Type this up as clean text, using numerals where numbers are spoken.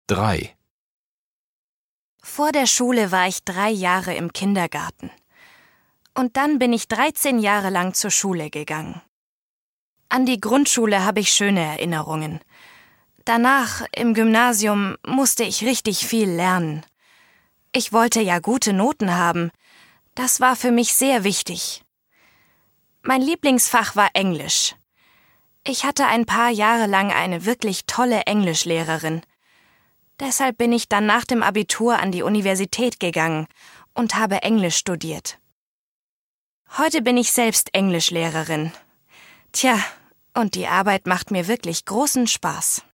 3. Vor der Schule war ich 3 Jahre im Kindergarten. Und dann bin ich 13 Jahre lang zur Schule gegangen. An die Grundschule habe ich schöne Erinnerungen. Danach, im Gymnasium, musste ich richtig viel lernen. Ich wollte ja gute Noten haben. Das war für mich sehr wichtig. Mein Lieblingsfach war Englisch. Ich hatte ein paar Jahre lang eine wirklich tolle Englischlehrerin. Deshalb bin ich dann nach dem Abitur an die Universität gegangen und habe Englisch studiert. Heute bin ich selbst Englischlehrerin. Tja, und die Arbeit macht mir wirklich großen Spaß.